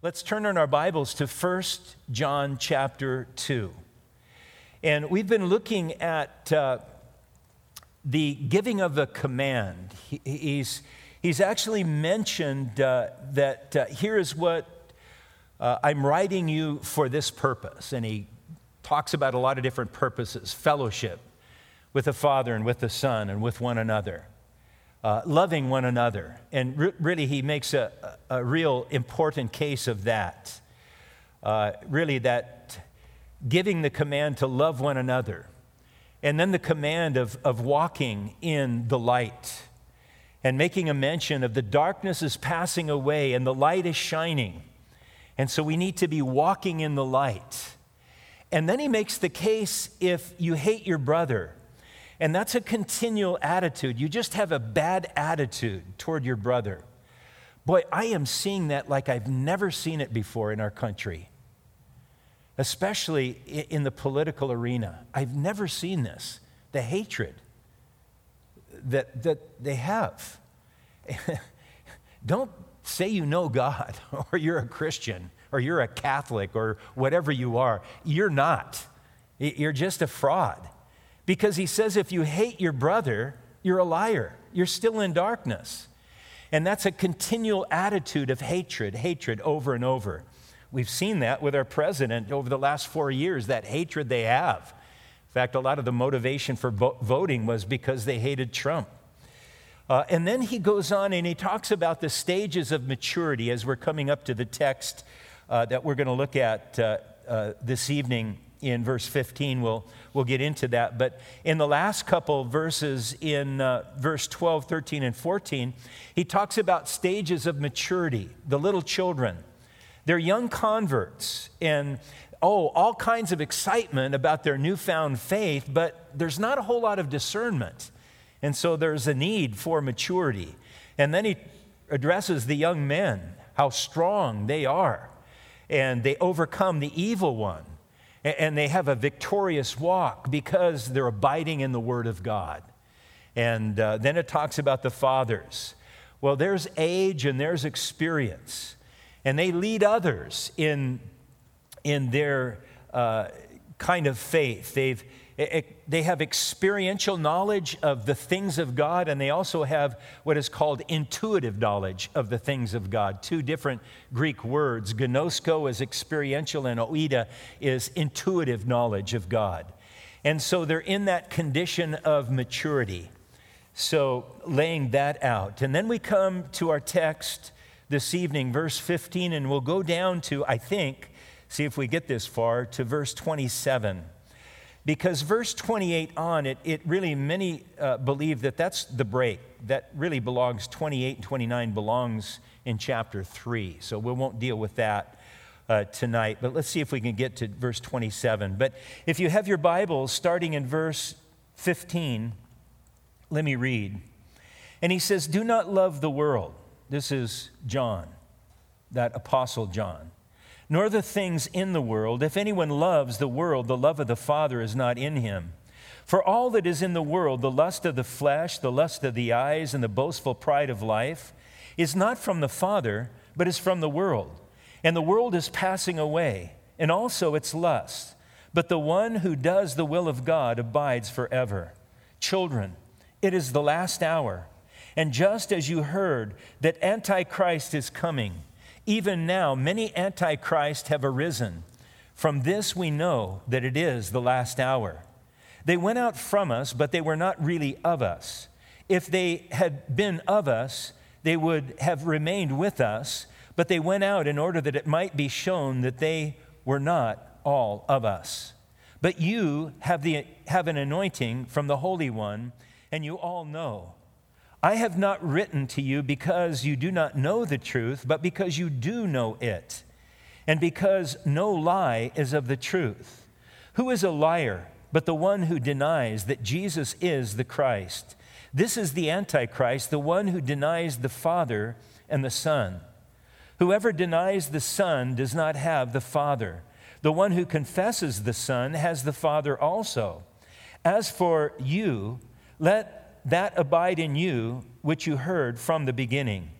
Let's turn in our Bibles to 1 John chapter 2. And we've been looking at the giving of a command. He's actually mentioned that here is what I'm writing you for this purpose. And he talks about a lot of different purposes: fellowship with the Father and with the Son and with one another. Loving one another. And really, he makes a real important case of that. Really, that giving the command to love one another. And then the command of walking in the light. And making a mention of the darkness is passing away and the light is shining. And so we need to be walking in the light. And then he makes the case if you hate your brother. And that's a continual attitude. You just have a bad attitude toward your brother. Boy, I am seeing that like I've never seen it before in our country, especially in the political arena. I've never seen this, the hatred that they have. Don't say you know God, or you're a Christian, or you're a Catholic, or whatever you are. You're not. You're just a fraud. Because he says if you hate your brother, you're a liar. You're still in darkness. And that's a continual attitude of hatred over and over. We've seen that with our president over the last 4 years, that hatred they have. In fact, a lot of the motivation for voting was because they hated Trump. And then he goes on and he talks about the stages of maturity as we're coming up to the text that we're going to look at this evening. In verse 15, we'll get into that. But in the last couple verses, in verse 12, 13, and 14, he talks about stages of maturity, the little children. They're young converts, and all kinds of excitement about their newfound faith, but there's not a whole lot of discernment. And so there's a need for maturity. And then he addresses the young men, how strong they are, and they overcome the evil one. And they have a victorious walk because they're abiding in the Word of God. And then it talks about the fathers. Well, there's age and there's experience. And they lead others in their kind of faith. They have experiential knowledge of the things of God, and they also have what is called intuitive knowledge of the things of God. Two different Greek words. Gnosko is experiential, and oida is intuitive knowledge of God. And so they're in that condition of maturity. So laying that out. And then we come to our text this evening, verse 15, and we'll go down to, I think, see if we get this far, to verse 27. Because verse 28 on, it really, many believe that that's the break. That really belongs, 28 and 29 belongs in chapter 3. So we won't deal with that tonight. But let's see if we can get to verse 27. But if you have your Bibles, starting in verse 15, let me read. And he says, "Do not love the world." This is John, that apostle John. "Nor the things in the world. If anyone loves the world, the love of the Father is not in him. For all that is in the world, the lust of the flesh, the lust of the eyes, and the boastful pride of life, is not from the Father, but is from the world. And the world is passing away, and also its lust. But the one who does the will of God abides forever. Children, it is the last hour. And just as you heard that Antichrist is coming, even now, many antichrists have arisen. From this we know that it is the last hour. They went out from us, but they were not really of us. If they had been of us, they would have remained with us, but they went out in order that it might be shown that they were not all of us. But you have an anointing from the Holy One, and you all know. I have not written to you because you do not know the truth, but because you do know it, and because no lie is of the truth. Who is a liar but the one who denies that Jesus is the Christ? This is the Antichrist, the one who denies the Father and the Son. Whoever denies the Son does not have the Father. The one who confesses the Son has the Father also. As for you, let that abide in you which you heard from the beginning.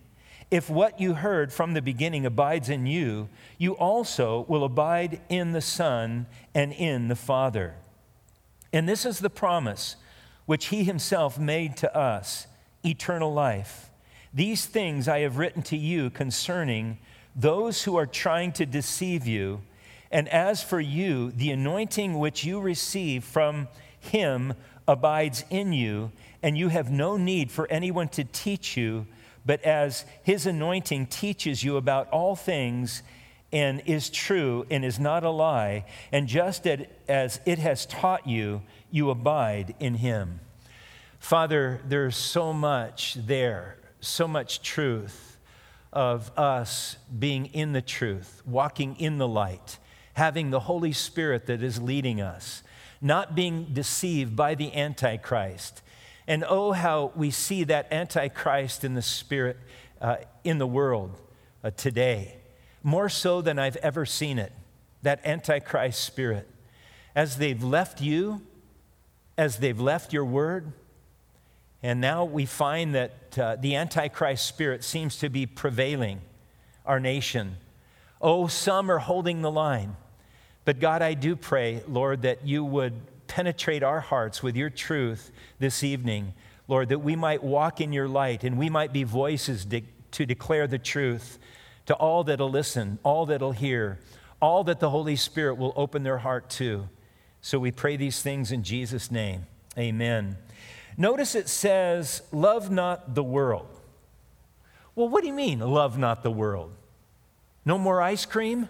If what you heard from the beginning abides in you, you also will abide in the Son and in the Father. And this is the promise which he himself made to us, eternal life. These things I have written to you concerning those who are trying to deceive you. And as for you, the anointing which you receive from him abides in you, and you have no need for anyone to teach you, but as his anointing teaches you about all things and is true and is not a lie, and just as it has taught you, you abide in him. Father, there's so much there, so much truth of us being in the truth, walking in the light, having the Holy Spirit that is leading us, not being deceived by the Antichrist. And oh, how we see that Antichrist in the spirit in the world today, more so than I've ever seen it, that Antichrist spirit. As they've left you, as they've left your word, and now we find that the Antichrist spirit seems to be prevailing our nation. Oh, some are holding the line. But God, I do pray, Lord, that you would penetrate our hearts with your truth this evening, Lord, that we might walk in your light and we might be voices to declare the truth to all that'll listen, all that'll hear, all that the Holy Spirit will open their heart to. So we pray these things in Jesus' name. Amen. Notice it says, love not the world. Well, what do you mean, love not the world? No more ice cream?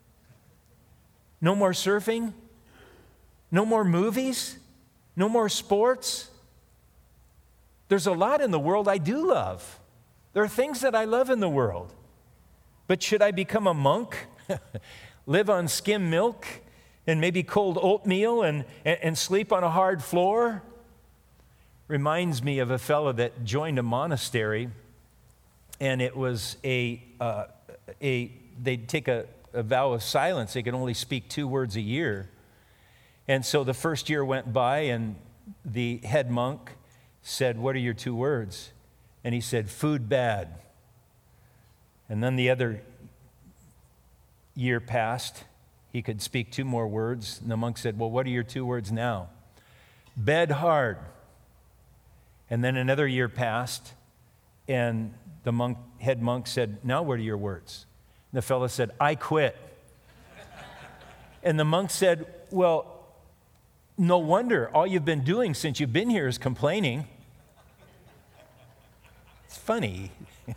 No more surfing? No more movies? No more sports? There's a lot in the world I do love. There are things that I love in the world. But should I become a monk, live on skim milk and maybe cold oatmeal and sleep on a hard floor? Reminds me of a fellow that joined a monastery, and it was they'd take a vow of silence. They could only speak 2 words a year. And so the first year went by, and the head monk said, "What are your 2 words?" And he said, "Food bad." And then the other year passed. He could speak 2 more words. And the monk said, "Well, what are your 2 words now?" "Bed hard." And then another year passed, and the head monk said, "Now what are your words?" And the fellow said, "I quit." And the monk said, "Well, no wonder all you've been doing since you've been here is complaining." It's funny.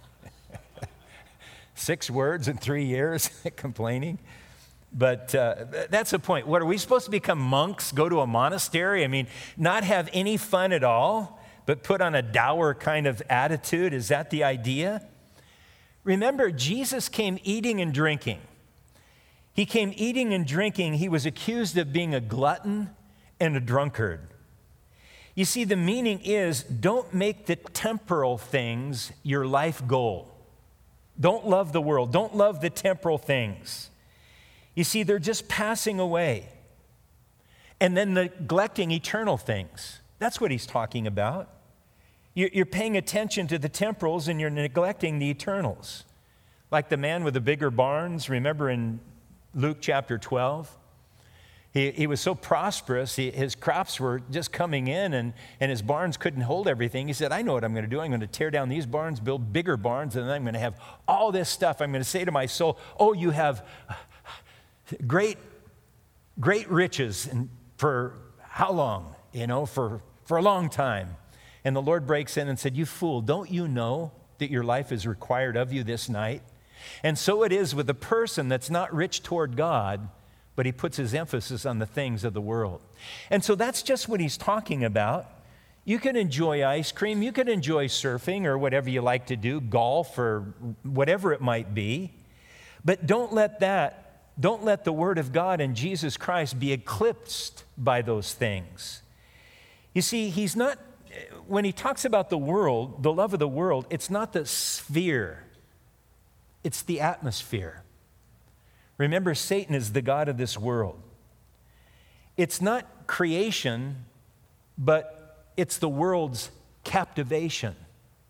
6 words in 3 years, complaining. But that's the point. What, are we supposed to become monks, go to a monastery? I mean, not have any fun at all, but put on a dour kind of attitude? Is that the idea? Remember, Jesus came eating and drinking. He came eating and drinking. He was accused of being a glutton and a drunkard. You see, the meaning is, don't make the temporal things your life goal. Don't love the world. Don't love the temporal things. You see, they're just passing away. And then neglecting eternal things. That's what he's talking about. You're paying attention to the temporals and you're neglecting the eternals. Like the man with the bigger barns, remember in Luke chapter 12? He was so prosperous, his crops were just coming in and his barns couldn't hold everything. He said, "I know what I'm going to do. I'm going to tear down these barns, build bigger barns, and then I'm going to have all this stuff. I'm going to say to my soul, oh, you have great riches. And for how long? For a long time." And the Lord breaks in and said, "You fool, don't you know that your life is required of you this night?" And so it is with a person that's not rich toward God, but he puts his emphasis on the things of the world. And so that's just what he's talking about. You can enjoy ice cream, you can enjoy surfing or whatever you like to do, golf or whatever it might be, but don't let the Word of God and Jesus Christ be eclipsed by those things. You see, when he talks about the world, the love of the world, it's not the sphere, it's the atmosphere. Remember, Satan is the god of this world. It's not creation, but it's the world's captivation.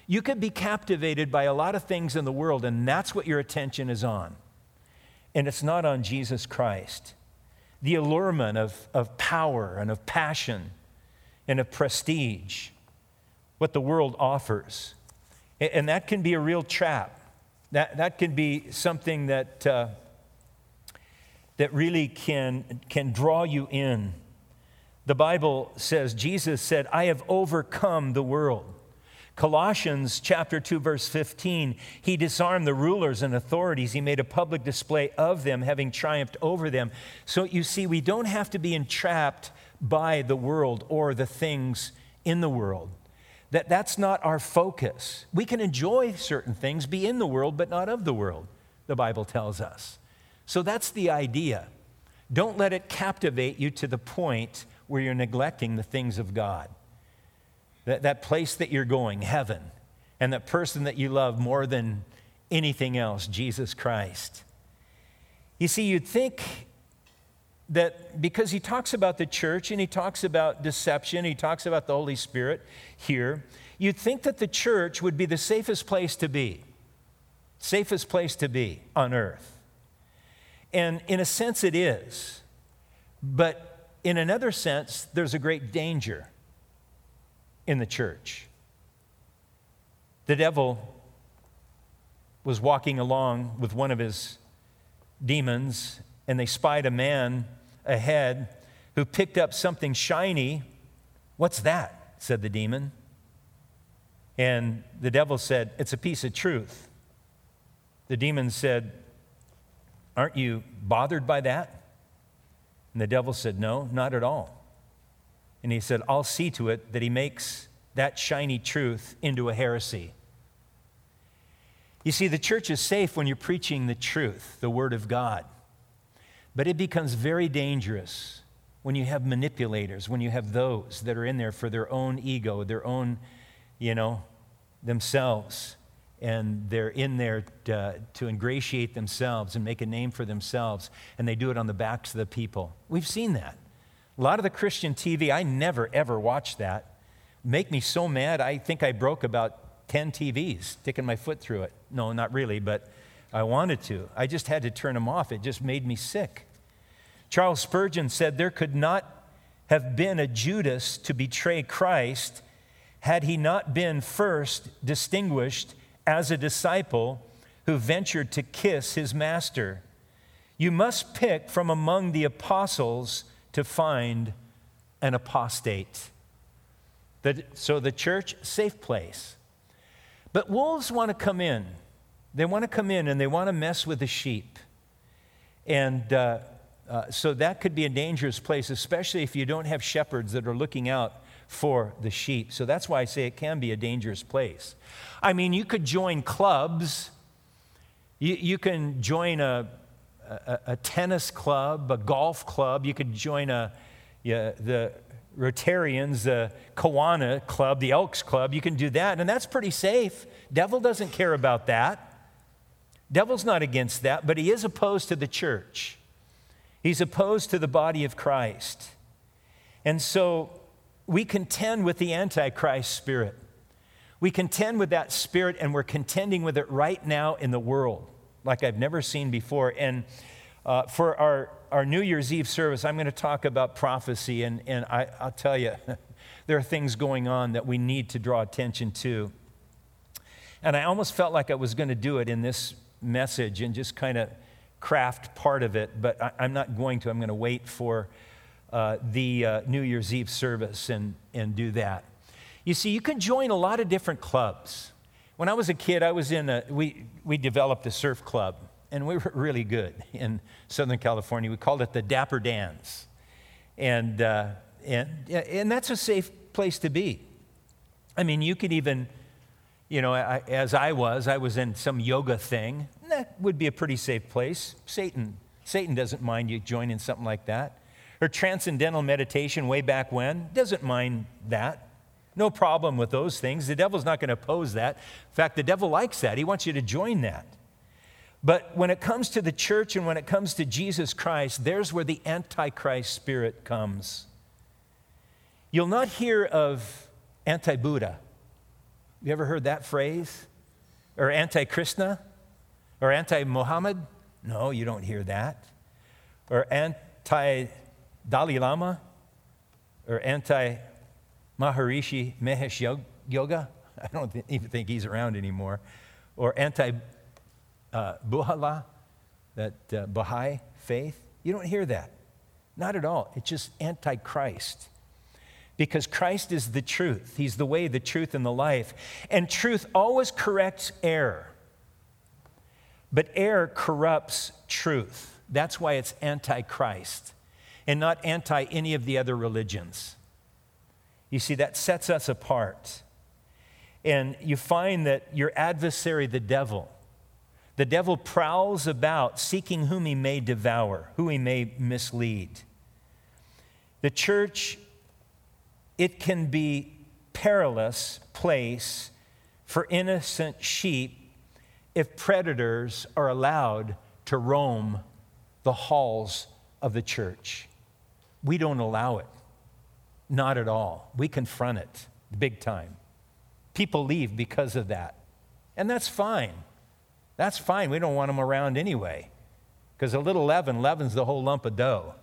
You could be captivated by a lot of things in the world, and that's what your attention is on. And it's not on Jesus Christ. The allurement of power and of passion and of prestige, what the world offers. And that can be a real trap. That can be something that really can draw you in. The Bible says, Jesus said, I have overcome the world. Colossians chapter 2, verse 15, he disarmed the rulers and authorities. He made a public display of them, having triumphed over them. So you see, we don't have to be entrapped by the world or the things in the world. That's not our focus. We can enjoy certain things, be in the world, but not of the world, the Bible tells us. So that's the idea. Don't let it captivate you to the point where you're neglecting the things of God. That place that you're going, heaven, and that person that you love more than anything else, Jesus Christ. You see, you'd think that because he talks about the church and he talks about deception, he talks about the Holy Spirit here, you'd think that the church would be the safest place to be on earth. And in a sense it is, but in another sense, there's a great danger in the church. The devil was walking along with one of his demons, and they spied a man ahead who picked up something shiny. What's that? Said the demon. And the devil said, it's a piece of truth. The demon said, aren't you bothered by that? And the devil said, no, not at all. And he said, I'll see to it that he makes that shiny truth into a heresy. You see, the church is safe when you're preaching the truth, the Word of God. But it becomes very dangerous when you have manipulators, when you have those that are in there for their own ego, their own, themselves. And they're in there to ingratiate themselves and make a name for themselves. And they do it on the backs of the people. We've seen that. A lot of the Christian TV, I never, ever watched that. Make me so mad, I think I broke about 10 TVs, sticking my foot through it. No, not really, but I wanted to. I just had to turn them off. It just made me sick. Charles Spurgeon said there could not have been a Judas to betray Christ had he not been first distinguished as a disciple who ventured to kiss his master. You must pick from among the apostles to find an apostate. So the church, safe place. But wolves want to come in. They want to come in and they want to mess with the sheep. And so that could be a dangerous place, especially if you don't have shepherds that are looking out for the sheep. So that's why I say it can be a dangerous place. I mean, you could join clubs. You can join a tennis club, a golf club. You could join the Rotarians, the Kiwanis Club, the Elks Club. You can do that, and that's pretty safe. Devil doesn't care about that. Devil's not against that, but he is opposed to the church. He's opposed to the body of Christ. And so we contend with the Antichrist spirit. We contend with that spirit, and we're contending with it right now in the world like I've never seen before. And for our New Year's Eve service, I'm going to talk about prophecy, and I'll tell you, there are things going on that we need to draw attention to. And I almost felt like I was going to do it in this message and just kind of craft part of it, but I'm not going to. I'm going to wait for the New Year's Eve service and do that. You see, you can join a lot of different clubs. When I was a kid, I was in we developed a surf club, and we were really good in Southern California. We called it the Dapper Dans, and that's a safe place to be. I mean, you could even, as I was in some yoga thing. That would be a pretty safe place. Satan doesn't mind you joining something like that. Or transcendental meditation way back when, doesn't mind that. No problem with those things. The devil's not going to oppose that. In fact, the devil likes that. He wants you to join that. But when it comes to the church and when it comes to Jesus Christ, there's where the Antichrist spirit comes. You'll not hear of anti-Buddha. You ever heard that phrase? Or anti-Krishna? Or anti-Muhammad? No, you don't hear that. Or anti-Dalai Lama? Or anti-Maharishi Mahesh Yoga? I don't even think he's around anymore. Or anti-Buhala, that Baha'i faith. You don't hear that. Not at all. It's just anti-Christ. Because Christ is the truth. He's the way, the truth, and the life. And truth always corrects error. But error corrupts truth. That's why it's anti-Christ and not anti any of the other religions. You see, that sets us apart. And you find that your adversary, the devil prowls about seeking whom he may devour, who he may mislead. The church, it can be perilous place for innocent sheep if predators are allowed to roam the halls of the church. We don't allow it. Not at all. We confront it big time. People leave because of that. And that's fine. That's fine. We don't want them around anyway. Because a little leaven leavens the whole lump of dough.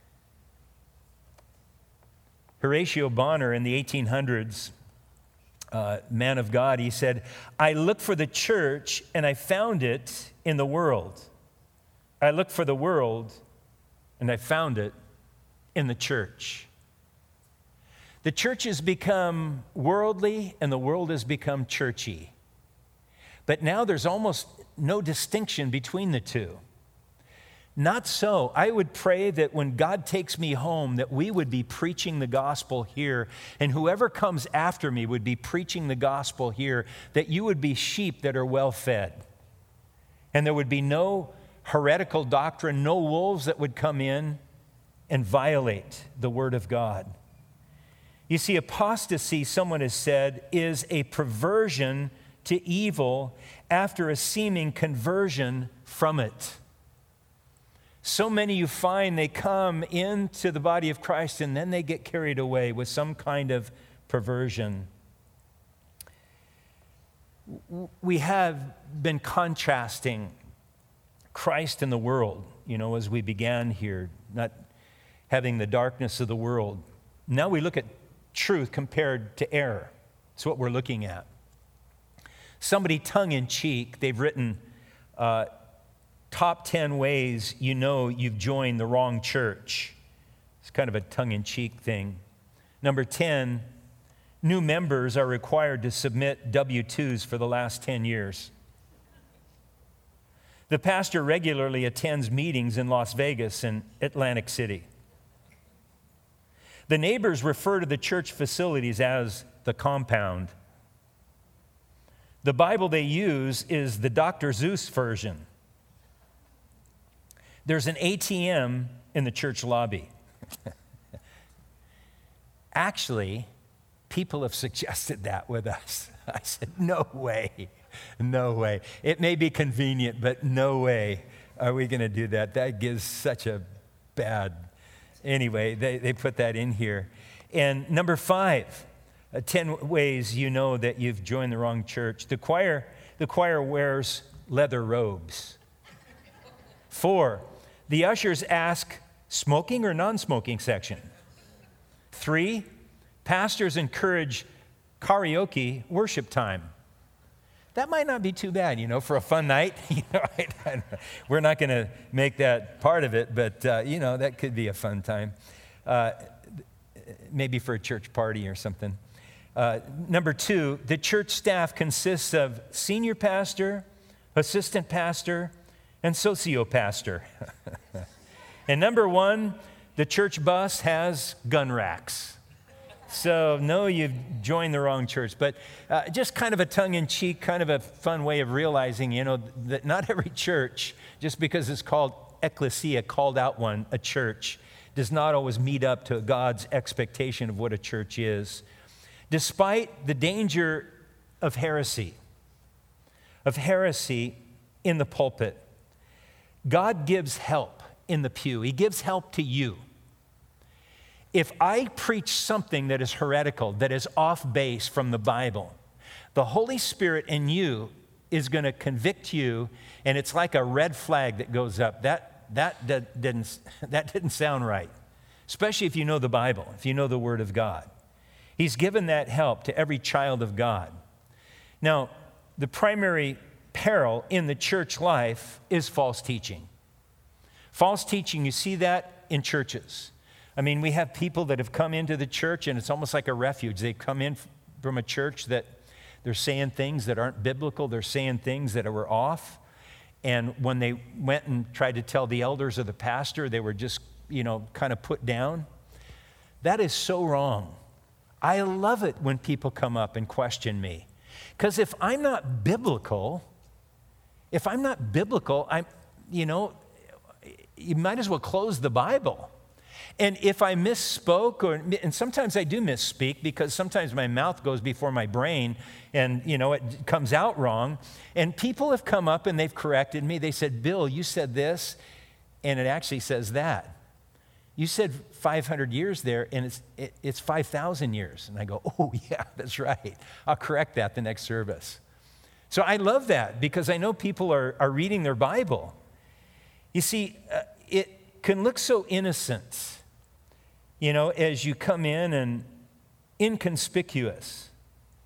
Horatio Bonner in the 1800s, man of God, he said, I looked for the church and I found it in the world. I looked for the world and I found it in the church. The church has become worldly and the world has become churchy. But now there's almost no distinction between the two. Not so. I would pray that when God takes me home, that we would be preaching the gospel here, and whoever comes after me would be preaching the gospel here, that you would be sheep that are well fed. And there would be no heretical doctrine, no wolves that would come in and violate the word of God. You see, apostasy, someone has said, is a perversion to evil after a seeming conversion from it. So many you find they come into the body of Christ and then they get carried away with some kind of perversion. We have been contrasting Christ and the world, as we began here, not having the darkness of the world. Now we look at truth compared to error. That's what we're looking at. Somebody tongue-in-cheek, they've written top 10 ways you know you've joined the wrong church. It's kind of a tongue-in-cheek thing. Number 10, new members are required to submit W-2s for the last 10 years. The pastor regularly attends meetings in Las Vegas and Atlantic City. The neighbors refer to the church facilities as the compound. The Bible they use is the Dr. Seuss version. There's an ATM in the church lobby. Actually, people have suggested that with us. I said, no way, no way. It may be convenient, but no way are we going to do that. That gives such a bad... Anyway, they put that in here. And number 5, 10 ways you know that you've joined the wrong church. The choir wears leather robes. 4, the ushers ask, smoking or non-smoking section? 3, pastors encourage karaoke worship time. That might not be too bad, for a fun night. We're not going to make that part of it, but, that could be a fun time. Maybe for a church party or something. Number 2, the church staff consists of senior pastor, assistant pastor, and socio-pastor. And number 1, the church bus has gun racks. So, no, you've joined the wrong church. But just kind of a tongue-in-cheek, kind of a fun way of realizing, that not every church, just because it's called ecclesia, called out one, a church, does not always meet up to God's expectation of what a church is. Despite the danger of heresy in the pulpit, God gives help in the pew. He gives help to you. If I preach something that is heretical, that is off base from the Bible, the Holy Spirit in you is going to convict you, and it's like a red flag that goes up. That didn't sound right, especially if you know the Bible, if you know the Word of God. He's given that help to every child of God. Now, the primary peril in the church life is false teaching. False teaching, you see that in churches. I mean, we have people that have come into the church, and it's almost like a refuge. They come in from a church that they're saying things that aren't biblical. They're saying things that were off. And when they went and tried to tell the elders or the pastor, they were just, kind of put down. That is so wrong. I love it when people come up and question me. Because if I'm not biblical, you might as well close the Bible. And if I misspoke, and sometimes I do misspeak because sometimes my mouth goes before my brain and, it comes out wrong. And people have come up and they've corrected me. They said, Bill, you said this, and it actually says that. You said 500 years there, and it's 5,000 years. And I go, oh, yeah, that's right. I'll correct that the next service. So I love that because I know people are reading their Bible. You see, it can look so innocent, as you come in and inconspicuous.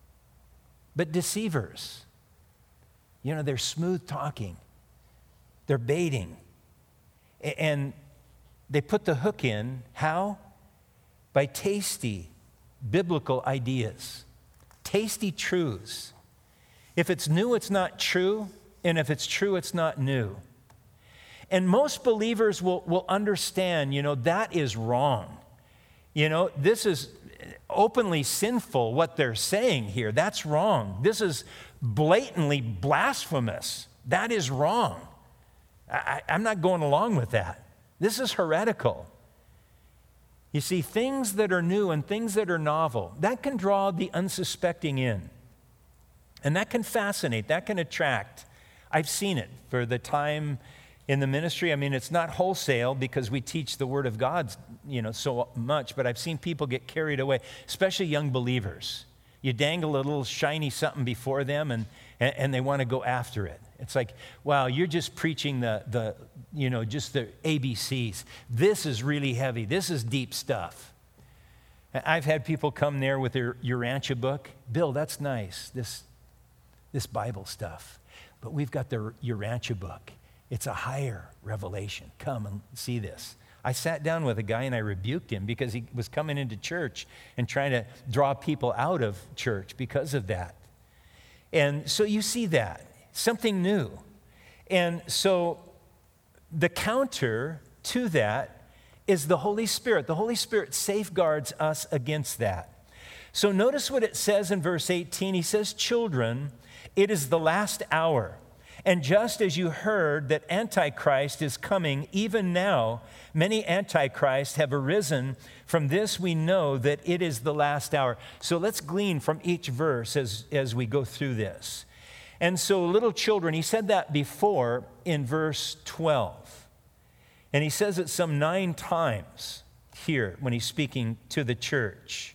But deceivers, they're smooth talking. They're baiting. And they put the hook in. How? By tasty biblical ideas, tasty truths. If it's new, it's not true. And if it's true, it's not new. And most believers will understand, that is wrong. This is openly sinful, what they're saying here. That's wrong. This is blatantly blasphemous. That is wrong. I'm not going along with that. This is heretical. You see, things that are new and things that are novel, that can draw the unsuspecting in. And that can fascinate, that can attract. I've seen it for the time in the ministry. I mean, it's not wholesale because we teach the Word of God, so much, but I've seen people get carried away, especially young believers. You dangle a little shiny something before them and they want to go after it. It's like, wow, you're just preaching just the ABCs. This is really heavy. This is deep stuff. I've had people come there with their Urantia book. Bill, that's nice, this Bible stuff. But we've got the Urantia book. It's a higher revelation. Come and see this. I sat down with a guy and I rebuked him because he was coming into church and trying to draw people out of church because of that. And so you see that, something new. And so the counter to that is the Holy Spirit. The Holy Spirit safeguards us against that. So notice what it says in verse 18. He says, children, it is the last hour. And just as you heard that Antichrist is coming, even now, many Antichrists have arisen. From this we know that it is the last hour. So let's glean from each verse as we go through this. And so little children, he said that before in verse 12. And he says it some 9 times here when he's speaking to the church.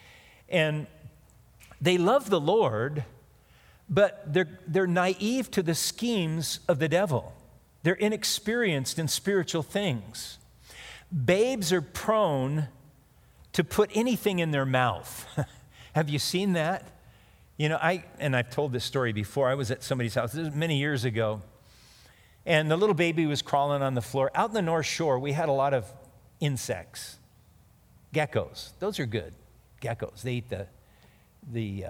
And they love the Lord, but they're naive to the schemes of the devil. They're inexperienced in spiritual things. Babes are prone to put anything in their mouth. Have you seen that? I've told this story before. I was at somebody's house. This was many years ago. And the little baby was crawling on the floor. Out in the North Shore, we had a lot of insects. Geckos. Those are good. Geckos. They eat they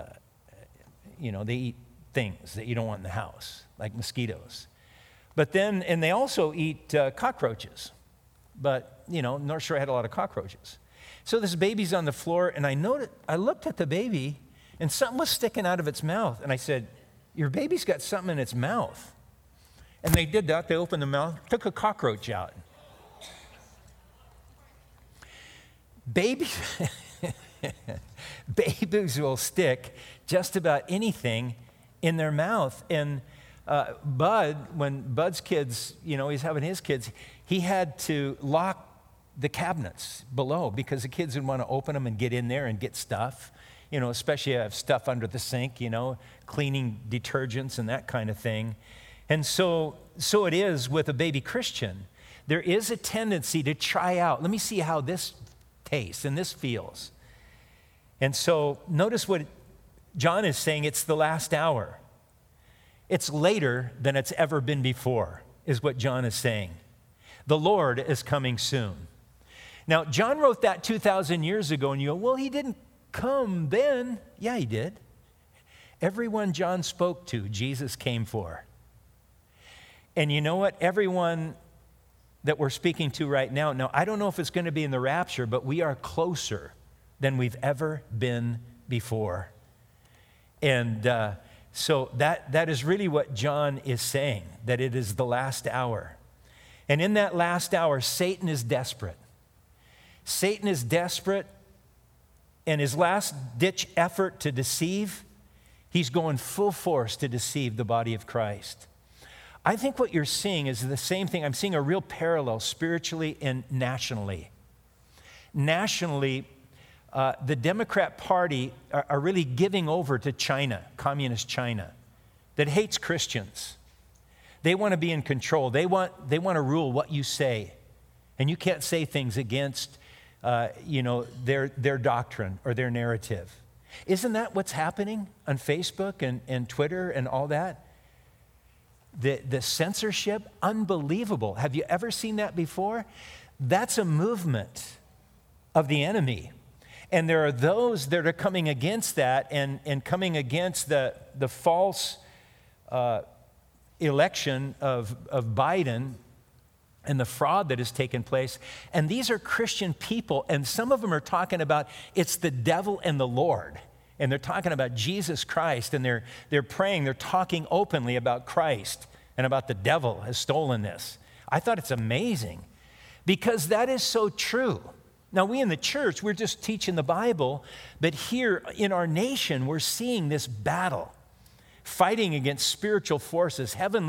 eat things that you don't want in the house, like mosquitoes. But then, and they also eat cockroaches. But, North Shore had a lot of cockroaches. So this baby's on the floor, and I looked at the baby, and something was sticking out of its mouth. And I said, your baby's got something in its mouth. And they did that. They opened the mouth, took a cockroach out. Babies will stick just about anything in their mouth. And when Bud's kids, he's having his kids, he had to lock the cabinets below because the kids would want to open them and get in there and get stuff. especially if you have stuff under the sink, cleaning detergents and that kind of thing. And so it is with a baby Christian. There is a tendency to try out, let me see how this tastes and this feels. And so notice what John is saying, it's the last hour. It's later than it's ever been before, is what John is saying. The Lord is coming soon. Now, John wrote that 2,000 years ago, and you go, well, he didn't come then. Yeah, he did. Everyone John spoke to, Jesus came for. And you know what? Everyone that we're speaking to right now, I don't know if it's going to be in the rapture, but we are closer than we've ever been before. And so that is really what John is saying, that it is the last hour. And in that last hour, Satan is desperate. Satan is desperate, and his last-ditch effort to deceive, he's going full force to deceive the body of Christ. I think what you're seeing is the same thing. I'm seeing a real parallel spiritually and nationally. Nationally, the Democrat Party are really giving over to China, communist China, that hates Christians. They want to be in control. They want to rule what you say. And you can't say things against, their doctrine or their narrative. Isn't that what's happening on Facebook and Twitter and all that? The censorship, unbelievable. Have you ever seen that before? That's a movement of the enemy. And there are those that are coming against that and coming against the false election of Biden and the fraud that has taken place. And these are Christian people, and some of them are talking about it's the devil and the Lord. And they're talking about Jesus Christ, and they're praying, they're talking openly about Christ and about the devil has stolen this. I thought it's amazing because that is so true. Now, we in the church, we're just teaching the Bible, but here in our nation, we're seeing this battle, fighting against spiritual forces,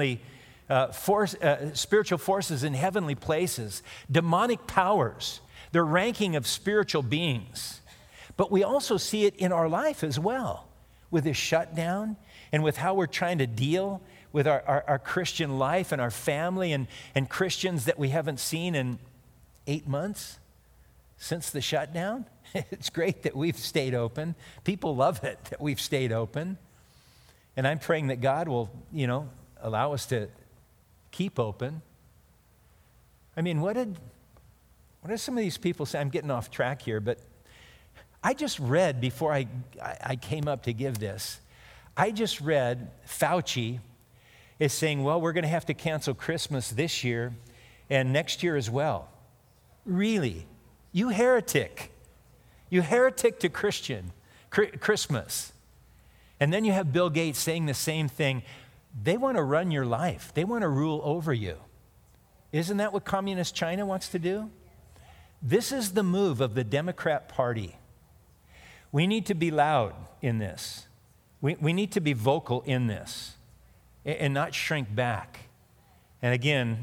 spiritual forces in heavenly places, demonic powers, the ranking of spiritual beings. But we also see it in our life as well, with this shutdown and with how we're trying to deal with our Christian life and our family and Christians that we haven't seen in 8 months since the shutdown. It's great that we've stayed open. People love it that we've stayed open. And I'm praying that God will, allow us to keep open. I mean, what did some of these people say? I'm getting off track here, but I just read before I came up to give this, I just read Fauci is saying, well, we're going to have to cancel Christmas this year and next year as well. Really? You heretic. You heretic to Christmas. And then you have Bill Gates saying the same thing. They want to run your life. They want to rule over you. Isn't that what communist China wants to do? This is the move of the Democrat Party. We need to be loud in this. We need to be vocal in this and not shrink back. And again,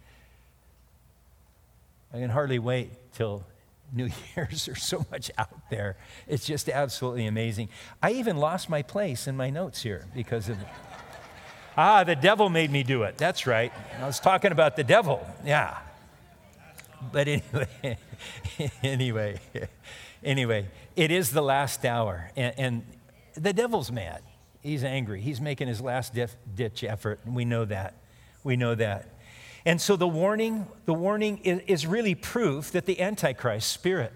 I can hardly wait till New Year's. There's so much out there. It's just absolutely amazing. I even lost my place in my notes here because of the devil made me do it. That's right. I was talking about the devil. Yeah. But anyway, it is the last hour. And the devil's mad. He's angry. He's making his last ditch effort. And we know that. We know that. And so the warning is really proof that the Antichrist spirit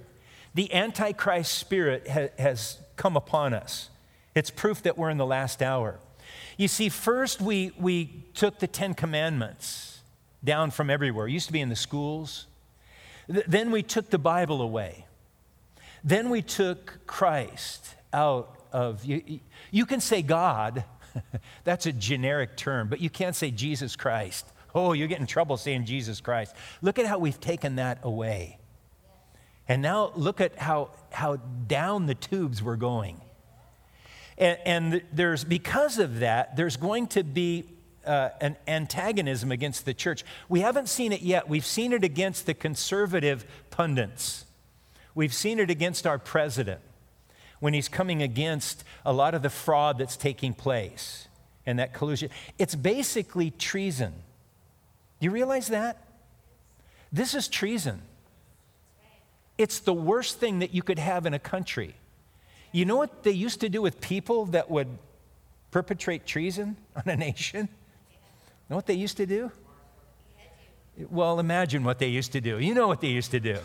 has come upon us. It's proof that we're in the last hour. You see, first we took the 10 Commandments down from everywhere. It used to be in the schools. Then we took the Bible away. Then we took Christ out of, you can say God, that's a generic term, but you can't say Jesus Christ. Oh, you get in trouble saying Jesus Christ. Look at how we've taken that away. And now look at how down the tubes we're going. And there's, because of that, there's going to be an antagonism against the church. We haven't seen it yet. We've seen it against the conservative pundits. We've seen it against our president. when he's coming against a lot of the fraud that's taking place and that collusion. It's basically treason. Do you realize that? This is treason. It's the worst thing that you could have in a country. You know what they used to do with people that would perpetrate treason on a nation? You know what they used to do? Well, imagine what they used to do. You know what they used to do.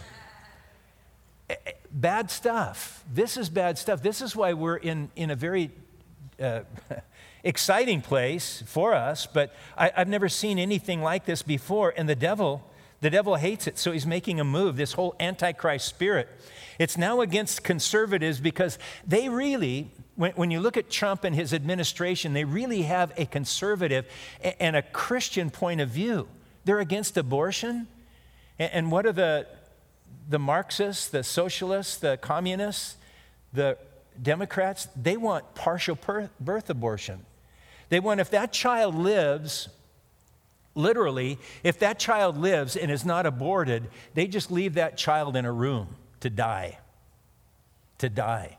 Bad stuff. This is bad stuff. This is why we're in a very exciting place for us, but I've never seen anything like this before, and the devil hates it, so he's making a move, this whole Antichrist spirit. It's now against conservatives because they really, when you look at Trump and his administration, they really have a conservative and a Christian point of view. They're against abortion. And what are the Marxists, the socialists, the communists, the Democrats? They want partial birth abortion. They want, if that child lives, literally, if that child lives and is not aborted, they just leave that child in a room to die. To die.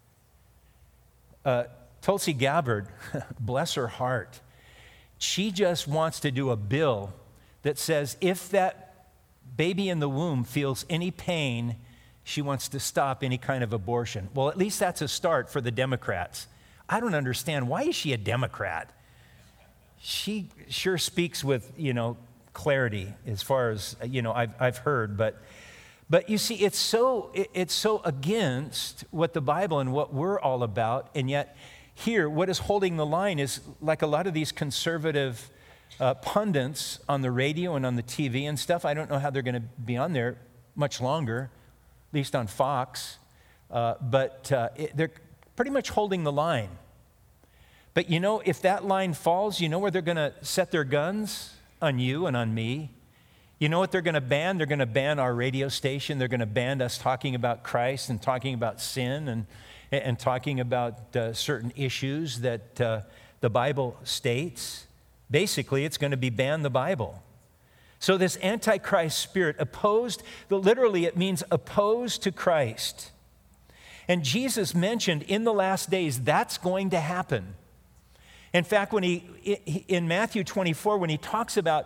Tulsi Gabbard, bless her heart, she just wants to do a bill that says if that baby in the womb feels any pain, she wants to stop any kind of abortion. Well, at least that's a start for the Democrats. I don't understand. Why is she a Democrat? She sure speaks with, clarity as far as, I've heard. But you see, it's so against what the Bible and what we're all about. And yet here, what is holding the line is like a lot of these conservative pundits on the radio and on the TV and stuff. I don't know how they're going to be on there much longer, at least on Fox. But they're pretty much holding the line. But if that line falls, you know where they're going to set their guns? On you and on me. You know what they're going to ban? They're going to ban our radio station. They're going to ban us talking about Christ and talking about sin and talking about certain issues that the Bible states. Basically, it's going to be ban the Bible. So this Antichrist spirit literally it means opposed to Christ. And Jesus mentioned in the last days that's going to happen. In fact, when in Matthew 24, when he talks about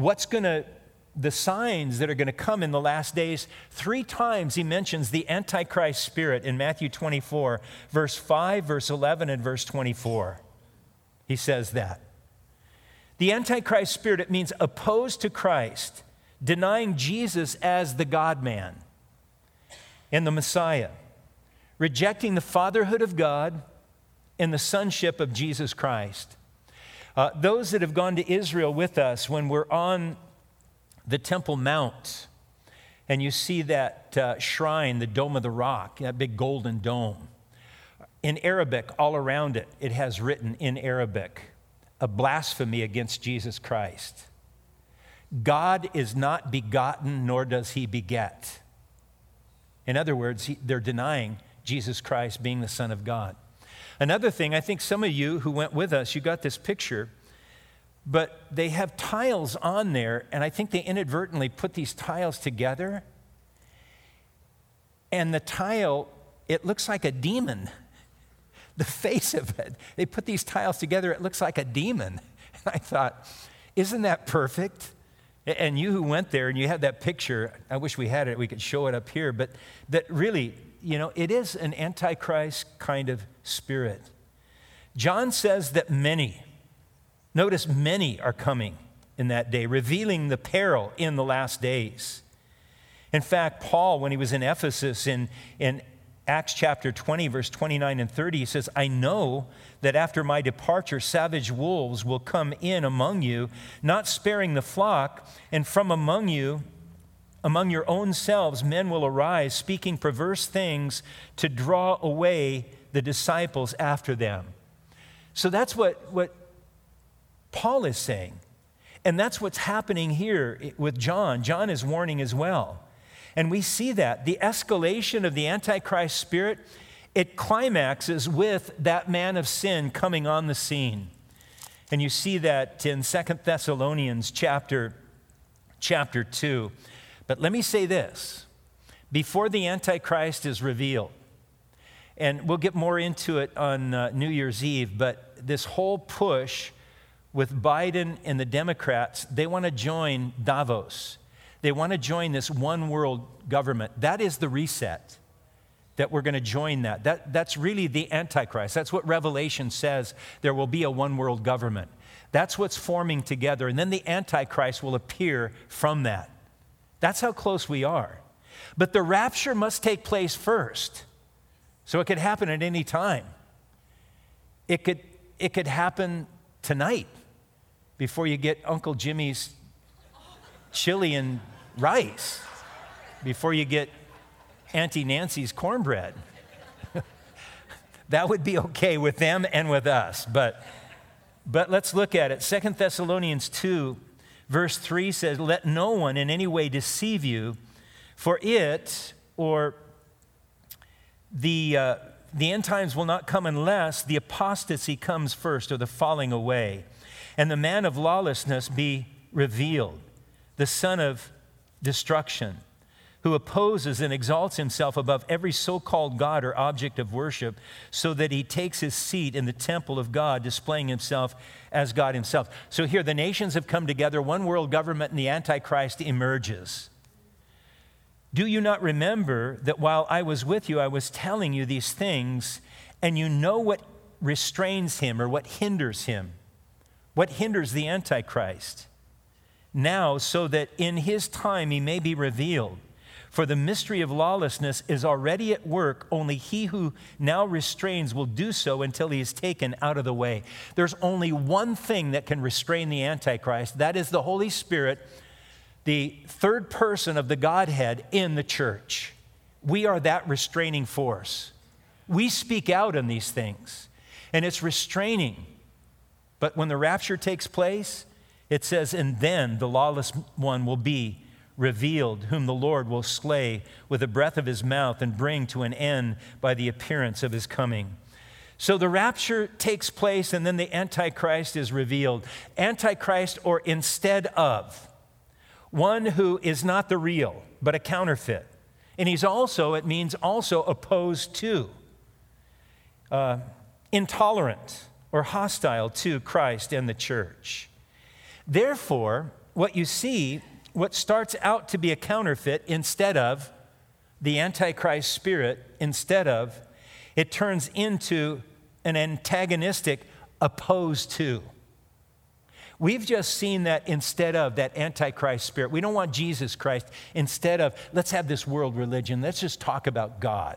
the signs that are going to come in the last days, 3 times he mentions the Antichrist spirit in Matthew 24, verse 5, verse 11, and verse 24. He says that. The Antichrist spirit, it means opposed to Christ, denying Jesus as the God-man and the Messiah, rejecting the fatherhood of God and the sonship of Jesus Christ. Those that have gone to Israel with us, when we're on the Temple Mount, and you see that shrine, the Dome of the Rock, that big golden dome. In Arabic, all around it, it has written in Arabic, a blasphemy against Jesus Christ. God is not begotten, nor does he beget. In other words, they're denying Jesus Christ being the Son of God. Another thing, I think some of you who went with us, you got this picture, but they have tiles on there, and I think they inadvertently put these tiles together, and the tile, it looks like a demon. The face of it, they put these tiles together, it looks like a demon. And I thought, isn't that perfect? And you who went there and you had that picture, I wish we had it, we could show it up here, but that really, it is an Antichrist kind of spirit. John says that many are coming in that day, revealing the peril in the last days. In fact, Paul, when he was in Ephesus in Acts chapter 20, verse 29 and 30, he says, I know that after my departure, savage wolves will come in among you, not sparing the flock, and from among you, among your own selves, men will arise, speaking perverse things to draw away the disciples after them. So that's what Paul is saying. And that's what's happening here with John. John is warning as well. And we see that. The escalation of the Antichrist spirit, it climaxes with that man of sin coming on the scene. And you see that in 2 Thessalonians chapter 2. But let me say this. Before the Antichrist is revealed, And we'll get more into it on New Year's Eve, but this whole push with Biden and the Democrats, they want to join Davos. They want to join this one world government. That is the reset, that we're going to join that. That's really the Antichrist. That's what Revelation says. There will be a one world government. That's what's forming together. And then the Antichrist will appear from that. That's how close we are. But the rapture must take place first. So it could happen at any time. It could happen tonight before you get Uncle Jimmy's chili and rice, before you get Auntie Nancy's cornbread. That would be okay with them and with us. But let's look at it. 2 Thessalonians 2, verse 3 says, "Let no one in any way deceive you, for it," or the end times will not come unless the apostasy comes first, or the falling away, and the man of lawlessness be revealed, the son of destruction, who opposes and exalts himself above every so-called God or object of worship, so that he takes his seat in the temple of God, displaying himself as God himself. So here the nations have come together, one world government, and the Antichrist emerges. "Do you not remember that while I was with you, I was telling you these things, and you know what restrains him, or what hinders him? What hinders the Antichrist? Now, so that in his time he may be revealed. For the mystery of lawlessness is already at work. Only he who now restrains will do so until he is taken out of the way." There's only one thing that can restrain the Antichrist. That is the Holy Spirit, the third person of the Godhead in the church. We are that restraining force. We speak out on these things, and it's restraining. But when the rapture takes place, it says, "And then the lawless one will be revealed, whom the Lord will slay with the breath of his mouth and bring to an end by the appearance of his coming." So the rapture takes place, and then the Antichrist is revealed. Antichrist, or instead of. One who is not the real, but a counterfeit. And he's also, it means also opposed to, intolerant or hostile to Christ and the church. Therefore, what you see, what starts out to be a counterfeit instead of the Antichrist spirit, instead of, it turns into an antagonistic opposed to. We've just seen that instead of that Antichrist spirit. We don't want Jesus Christ. Instead of, let's have this world religion. Let's just talk about God.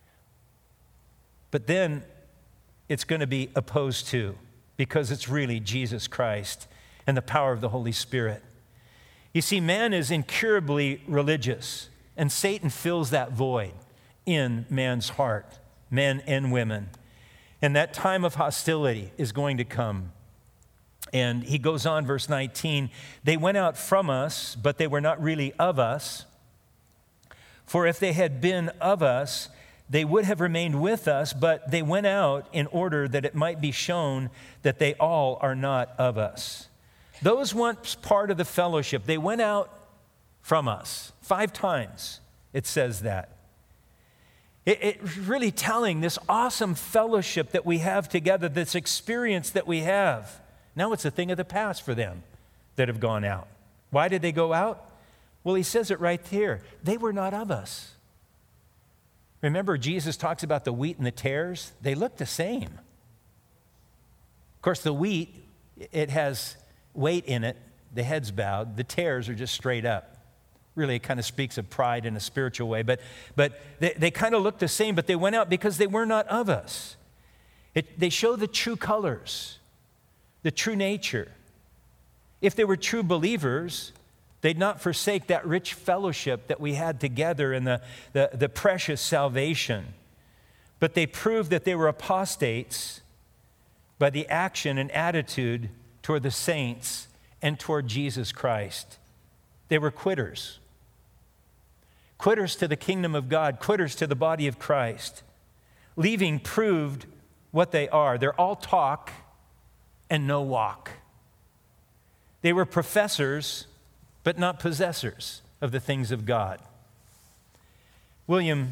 But then it's going to be opposed to, because it's really Jesus Christ and the power of the Holy Spirit. You see, man is incurably religious, and Satan fills that void in man's heart, men and women. And that time of hostility is going to come. And he goes on, verse 19, "They went out from us, but they were not really of us. For if they had been of us, they would have remained with us, but they went out in order that it might be shown that they all are not of us." Those once part of the fellowship, they went out from us. 5 times it says that. It's really telling this awesome fellowship that we have together, this experience that we have. Now it's a thing of the past for them that have gone out. Why did they go out? Well, he says it right here. They were not of us. Remember, Jesus talks about the wheat and the tares. They look the same. Of course, the wheat, it has weight in it. The head's bowed. The tares are just straight up. Really, it kind of speaks of pride in a spiritual way. But they kind of look the same, but they went out because they were not of us. They show the true colors, the true nature. If they were true believers, they'd not forsake that rich fellowship that we had together in the precious salvation. But they proved that they were apostates by the action and attitude toward the saints and toward Jesus Christ. They were quitters. Quitters to the kingdom of God, quitters to the body of Christ. Leaving proved what they are. They're all talk and no walk. They were professors, but not possessors of the things of God. William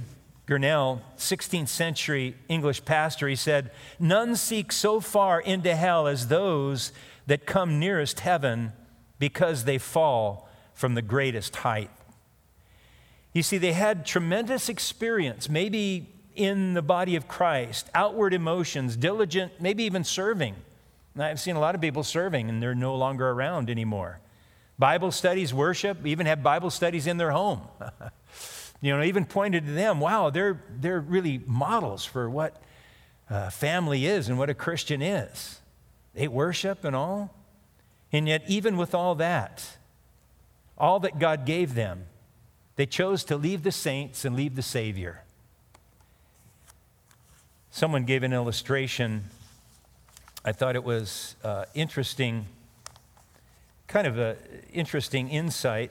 Gurnell, 16th century English pastor, he said, "None seek so far into hell as those that come nearest heaven because they fall from the greatest height." You see, they had tremendous experience, maybe in the body of Christ, outward emotions, diligent, maybe even serving. And I've seen a lot of people serving and they're no longer around anymore. Bible studies, worship, even have Bible studies in their home. Even pointed to them, wow, they're really models for what family is and what a Christian is. They worship and all. And yet, even with all that God gave them, they chose to leave the saints and leave the Savior. Someone gave an illustration. I thought it was interesting, kind of an interesting insight.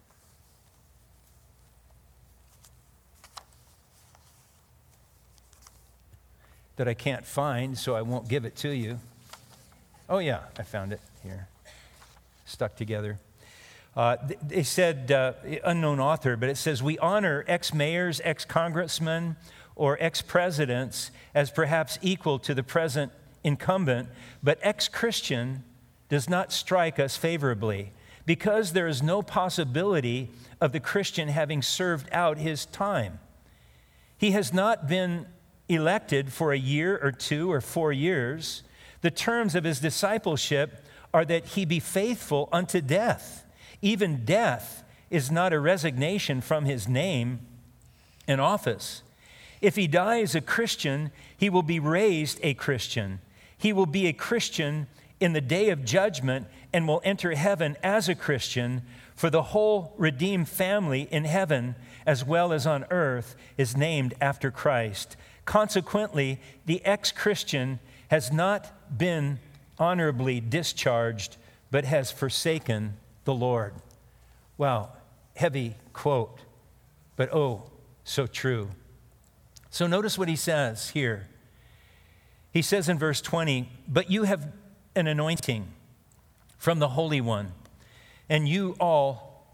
That I can't find, so I won't give it to you. Oh yeah, I found it here, stuck together. They said, unknown author, but it says, "We honor ex-mayors, ex-congressmen, or ex-presidents as perhaps equal to the present incumbent, but ex-Christian does not strike us favorably because there is no possibility of the Christian having served out his time. He has not been elected for a year or 2 or 4 years. The terms of his discipleship are that he be faithful unto death. Even death is not a resignation from his name and office. If he dies a Christian, he will be raised a Christian. He will be a Christian in the day of judgment and will enter heaven as a Christian, for the whole redeemed family in heaven as well as on earth is named after Christ. Consequently, the ex-Christian has not been honorably discharged, but has forsaken the Lord." Wow, heavy quote, but oh, so true. So notice what he says here. He says in verse 20, "But you have an anointing from the Holy One, and you all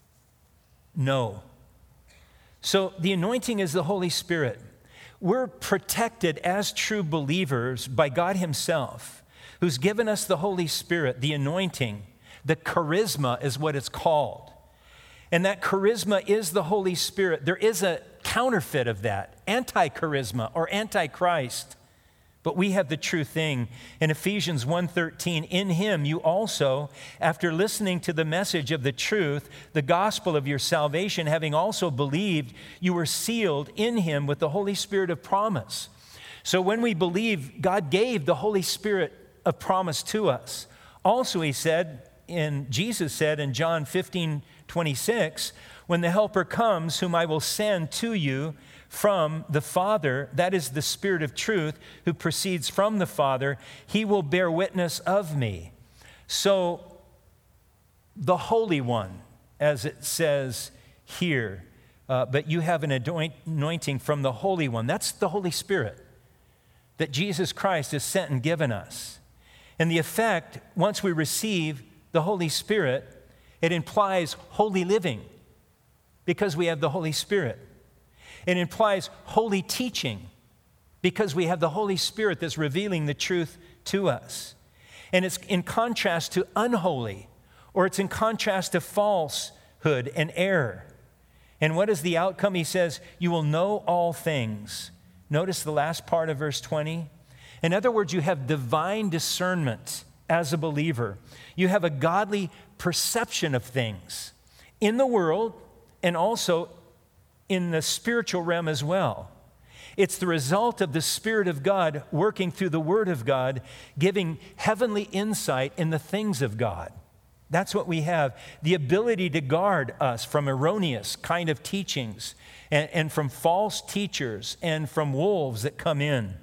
know." So the anointing is the Holy Spirit. We're protected as true believers by God Himself, who's given us the Holy Spirit, the anointing. The charisma is what it's called. And that charisma is the Holy Spirit. There is a counterfeit of that, anti-charisma or anti-Christ. But we have the true thing. In Ephesians 1:13, "In Him you also, after listening to the message of the truth, the gospel of your salvation, having also believed, you were sealed in Him with the Holy Spirit of promise." So when we believe, God gave the Holy Spirit of promise to us. Also, Jesus said in John 15:26, "When the Helper comes, whom I will send to you from the Father, that is the Spirit of truth, who proceeds from the Father, He will bear witness of me." So the Holy One, as it says here, but you have an anointing from the Holy One. That's the Holy Spirit that Jesus Christ has sent and given us. And the effect, once we receive the Holy Spirit, it implies holy living because we have the Holy Spirit. It implies holy teaching because we have the Holy Spirit that's revealing the truth to us. And it's in contrast to unholy, or it's in contrast to falsehood and error. And what is the outcome? He says, "You will know all things." Notice the last part of verse 20. In other words, you have divine discernment as a believer. You have a godly perception of things in the world and also in the spiritual realm as well. It's the result of the Spirit of God working through the Word of God, giving heavenly insight in the things of God. That's what we have, the ability to guard us from erroneous kind of teachings and from false teachers and from wolves that come in.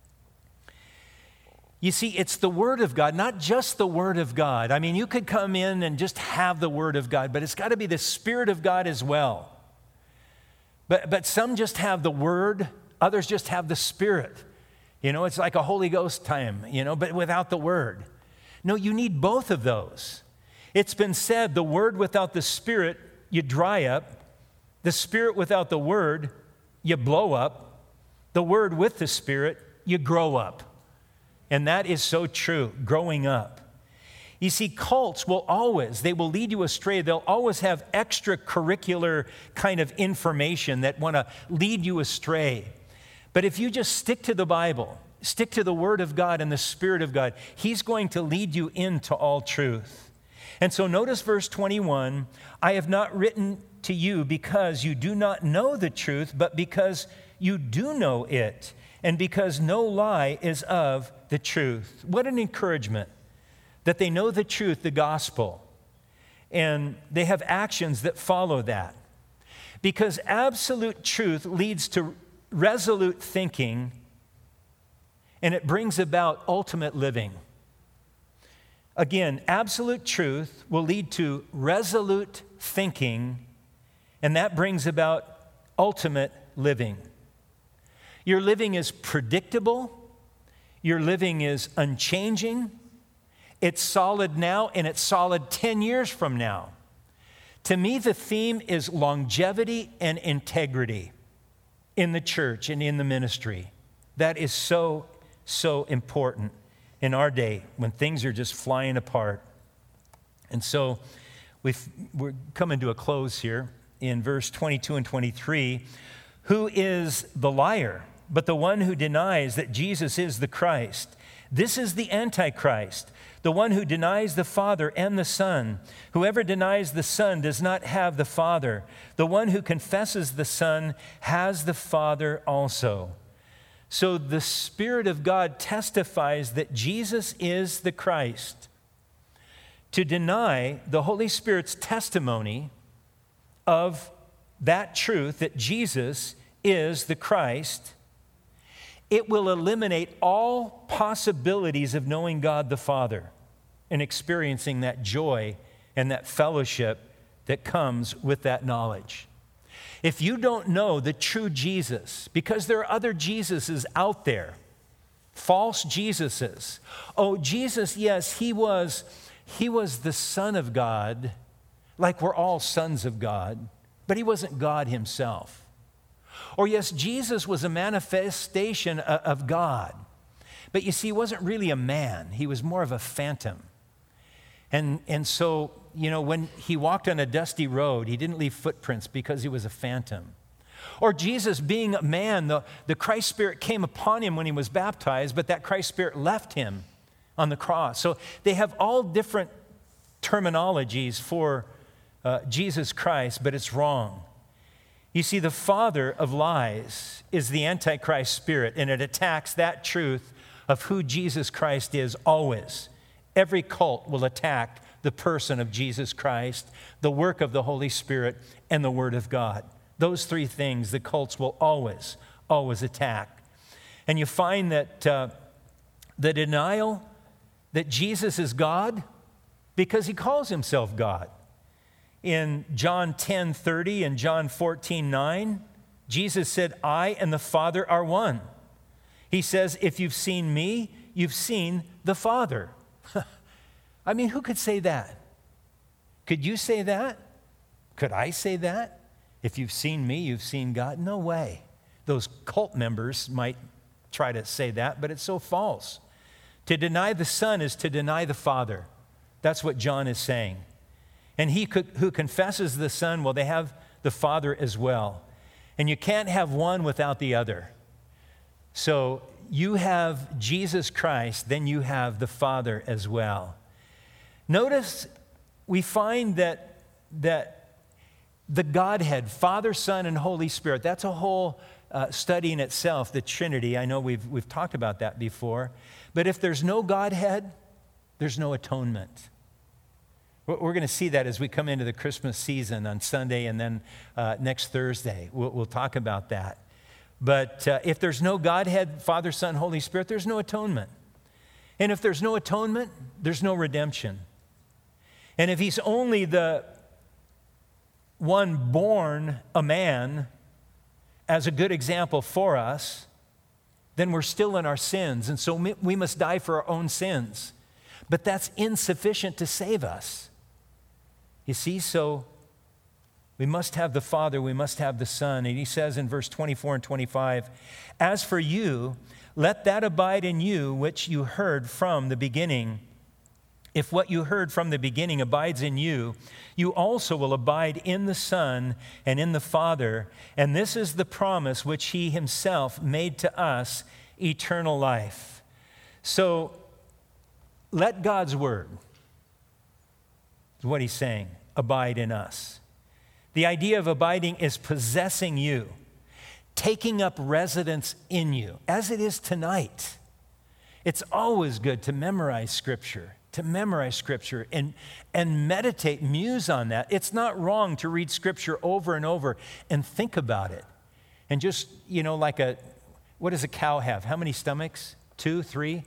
You see, it's the Word of God, not just the Word of God. I mean, you could come in and just have the Word of God, but it's got to be the Spirit of God as well. But some just have the Word, others just have the Spirit. It's like a Holy Ghost time, but without the Word. No, you need both of those. It's been said, the Word without the Spirit, you dry up. The Spirit without the Word, you blow up. The Word with the Spirit, you grow up. And that is so true, growing up. You see, cults they will lead you astray. They'll always have extracurricular kind of information that want to lead you astray. But if you just stick to the Bible, stick to the Word of God and the Spirit of God, He's going to lead you into all truth. And so notice verse 21, I have not written to you because you do not know the truth, but because you do know it, and because no lie is of the truth. What an encouragement that they know the truth, the gospel, and they have actions that follow that. Because absolute truth leads to resolute thinking, and it brings about ultimate living. Again, absolute truth will lead to resolute thinking, and that brings about ultimate living. Your living is predictable. Your living is unchanging. It's solid now, and it's solid 10 years from now. To me, the theme is longevity and integrity in the church and in the ministry. That is so, so important in our day when things are just flying apart. And so we're coming to a close here in verse 22 and 23. Who is the liar but the one who denies that Jesus is the Christ? This is the Antichrist, the one who denies the Father and the Son. Whoever denies the Son does not have the Father. The one who confesses the Son has the Father also. So the Spirit of God testifies that Jesus is the Christ. To deny the Holy Spirit's testimony of that truth, that Jesus is the Christ, it will eliminate all possibilities of knowing God the Father and experiencing that joy and that fellowship that comes with that knowledge. If you don't know the true Jesus, because there are other Jesuses out there, false Jesuses. Oh, Jesus, yes, he was the Son of God, like we're all sons of God, but he wasn't God himself. Or yes, Jesus was a manifestation of God. But you see, he wasn't really a man. He was more of a phantom. And so, when he walked on a dusty road, he didn't leave footprints because he was a phantom. Or Jesus being a man, the Christ Spirit came upon him when he was baptized, but that Christ Spirit left him on the cross. So they have all different terminologies for Jesus Christ, but it's wrong. You see, the father of lies is the Antichrist spirit, and it attacks that truth of who Jesus Christ is always. Every cult will attack the person of Jesus Christ, the work of the Holy Spirit, and the Word of God. Those three things the cults will always, always attack. And you find that the denial that Jesus is God, because he calls himself God. In John 10:30 and John 14:9, Jesus said, I and the Father are one. He says, if you've seen me, you've seen the Father. I mean, who could say that? Could you say that? Could I say that? If you've seen me, you've seen God? No way. Those cult members might try to say that, but it's so false. To deny the Son is to deny the Father. That's what John is saying. And he who confesses the Son, well, they have the Father as well. And you can't have one without the other. So you have Jesus Christ, then you have the Father as well. Notice we find that the Godhead, Father, Son, and Holy Spirit, that's a whole study in itself, the Trinity. I know we've talked about that before. But if there's no Godhead, there's no atonement. We're going to see that as we come into the Christmas season on Sunday and then next Thursday. We'll talk about that. But if there's no Godhead, Father, Son, Holy Spirit, there's no atonement. And if there's no atonement, there's no redemption. And if he's only the one born a man as a good example for us, then we're still in our sins. And so we must die for our own sins. But that's insufficient to save us. You see, so We must have the Father, we must have the Son. And he says in verse 24 and 25, as for you, let that abide in you which you heard from the beginning. If what you heard from the beginning abides in you, you also will abide in the Son and in the Father. And this is the promise which he himself made to us, eternal life. So let God's word, is what he's saying, abide in us. The idea of abiding is possessing you, taking up residence in you, as it is tonight. It's always good to memorize Scripture, and meditate, muse on that. It's not wrong to read Scripture over and over and think about it. And just, like what does a cow have? How many stomachs? 2, 3?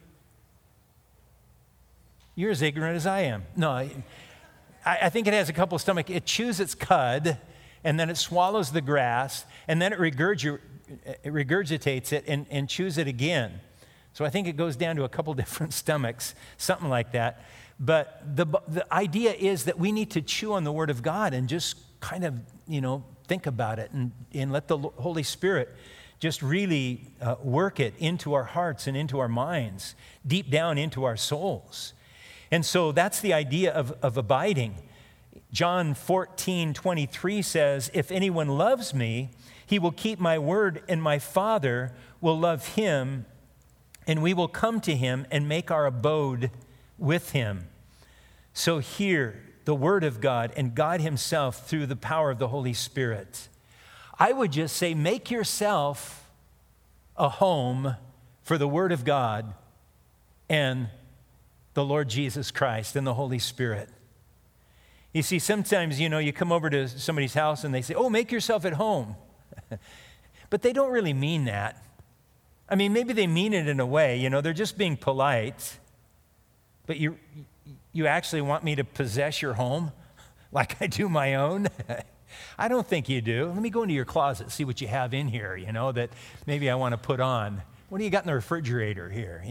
You're as ignorant as I am. No, I think it has a couple of stomachs. It chews its cud, and then it swallows the grass, and then it regurgitates it and chews it again. So I think it goes down to a couple different stomachs, something like that. But the idea is that we need to chew on the Word of God and just kind of, think about it and let the Holy Spirit just really work it into our hearts and into our minds, deep down into our souls. And so that's the idea of abiding. John 14:23 says, if anyone loves me, he will keep my word, and my Father will love him, and we will come to him and make our abode with him. So here, the word of God and God himself through the power of the Holy Spirit. I would just say, make yourself a home for the word of God and the Lord Jesus Christ and the Holy Spirit. You see, sometimes, you come over to somebody's house and they say, oh, make yourself at home. But they don't really mean that. I mean, maybe they mean it in a way, they're just being polite. But you actually want me to possess your home like I do my own? I don't think you do. Let me go into your closet, see what you have in here, that maybe I want to put on. What do you got in the refrigerator here,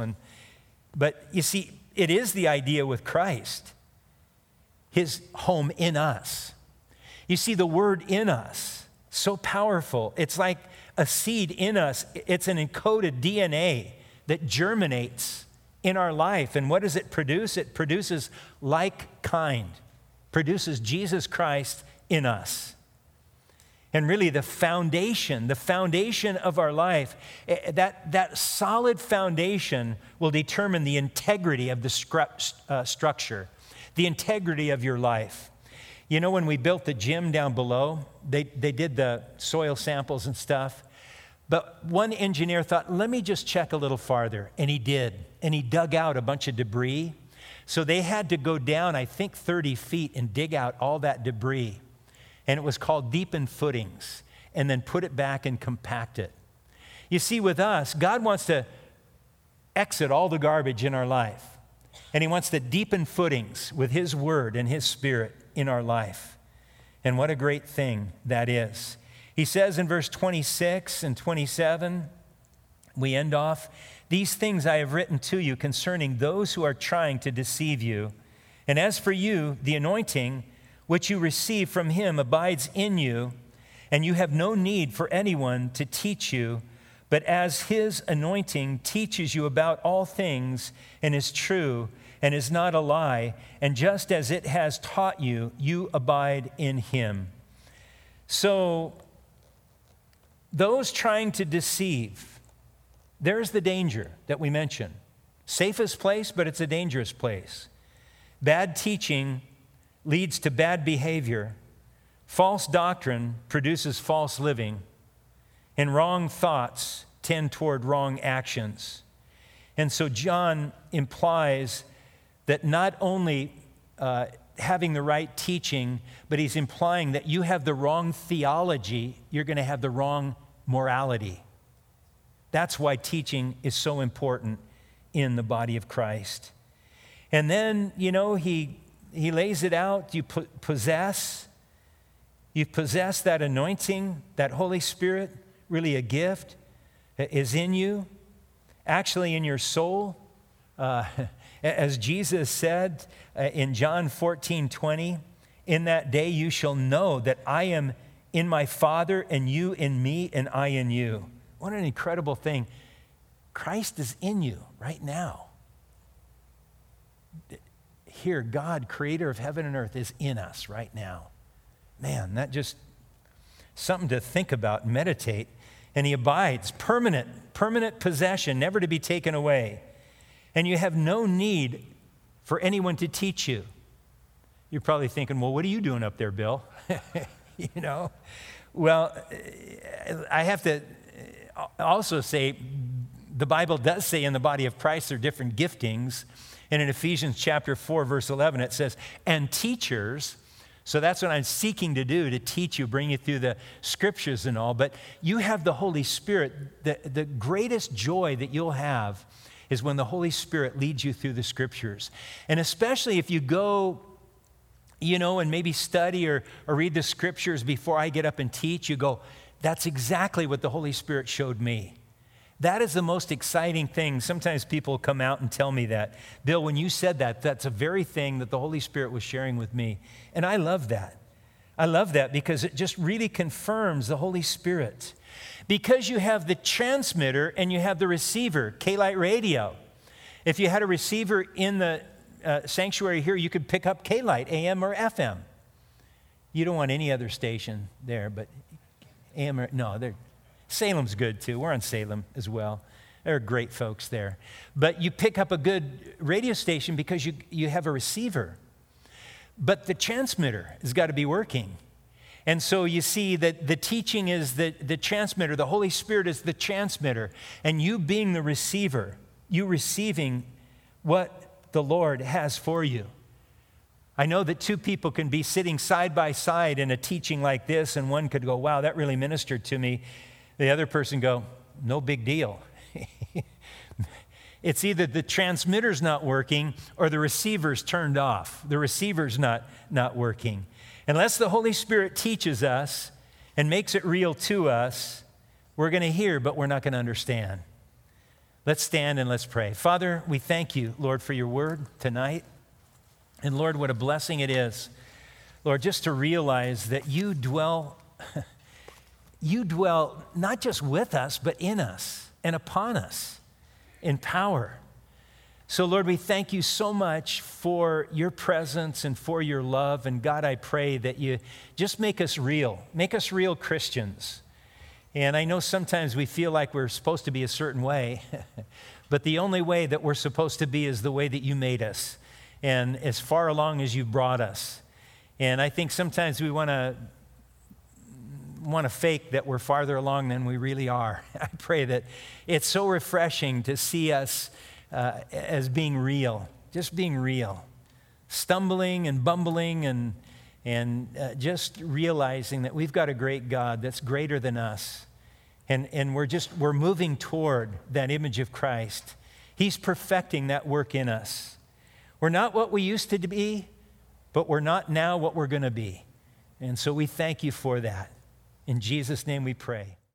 But you see, it is the idea with Christ, his home in us. You see, the word in us, so powerful. It's like a seed in us. It's an encoded DNA that germinates in our life. And what does it produce? It produces like kind, produces Jesus Christ in us. And really the foundation of our life, that solid foundation will determine the integrity of the structure, the integrity of your life. When we built the gym down below, they did the soil samples and stuff. But one engineer thought, let me just check a little farther. And he did. And he dug out a bunch of debris. So they had to go down, I think, 30 feet and dig out all that debris. And it was called deepen footings, and then put it back and compact it. You see, with us, God wants to exit all the garbage in our life. And he wants to deepen footings with his word and his Spirit in our life. And what a great thing that is. He says in verse 26 and 27, we end off, these things I have written to you concerning those who are trying to deceive you. And as for you, the anointing which you receive from him abides in you, and you have no need for anyone to teach you, but as his anointing teaches you about all things and is true and is not a lie, and just as it has taught you, you abide in him. So those trying to deceive, there's the danger that we mentioned. Safest place, but it's a dangerous place. Bad teaching leads to bad behavior. False doctrine produces false living. And wrong thoughts tend toward wrong actions. And so John implies that not only having the right teaching, but he's implying that you have the wrong theology, you're going to have the wrong morality. That's why teaching is so important in the body of Christ. And then, he lays it out. You possess that anointing, that Holy Spirit, really a gift, is in you, actually in your soul. As Jesus said in John 14:20, In that day you shall know that I am in my Father, and you in me, and I in you. What an incredible thing. Christ is in you right now. Here, God, creator of heaven and earth, is in us right now. Man, that just something to think about, meditate. And he abides, permanent possession, never to be taken away. And you have no need for anyone to teach you. You're probably thinking, well, what are you doing up there, Bill? You know? Well, I have to also say, the Bible does say in the body of Christ there are different giftings. And in Ephesians chapter 4, verse 11, it says, and teachers. So that's what I'm seeking to do, to teach you, bring you through the scriptures and all. But you have the Holy Spirit. The greatest joy that you'll have is when the Holy Spirit leads you through the scriptures. And especially if you go, you know, and maybe study or read the scriptures before I get up and teach, you go, that's exactly what the Holy Spirit showed me. That is the most exciting thing. Sometimes people come out and tell me that. Bill, when you said that, that's a very thing that the Holy Spirit was sharing with me. And I love that. I love that because it just really confirms the Holy Spirit. Because you have the transmitter and you have the receiver, K-Light Radio. If you had a receiver in the sanctuary here, you could pick up K-Light, AM or FM. You don't want any other station there, but AM or, no, Salem's good too. We're on Salem as well. There are great folks there. But you pick up a good radio station because you have a receiver. But the transmitter has got to be working. And so you see that the teaching is the transmitter. The Holy Spirit is the transmitter. And you being the receiver, you receiving what the Lord has for you. I know that two people can be sitting side by side in a teaching like this, and one could go, wow, that really ministered to me. The other person go, no big deal. It's either the transmitter's not working or the receiver's turned off. The receiver's not working. Unless the Holy Spirit teaches us and makes it real to us, we're going to hear, but we're not going to understand. Let's stand and let's pray. Father, we thank you, Lord, for your word tonight. And Lord, what a blessing it is, Lord, just to realize that you dwell not just with us, but in us and upon us in power. So, Lord, we thank you so much for your presence and for your love. And God, I pray that you just make us real Christians. And I know sometimes we feel like we're supposed to be a certain way, but the only way that we're supposed to be is the way that you made us and as far along as you've brought us. And I think sometimes we want to fake that we're farther along than we really are. I pray that it's so refreshing to see us as being real, just being real, stumbling and bumbling and just realizing that we've got a great God that's greater than us. And we're moving toward that image of Christ. He's perfecting that work in us. We're not what we used to be, but we're not now what we're going to be. And so we thank you for that. In Jesus' name we pray.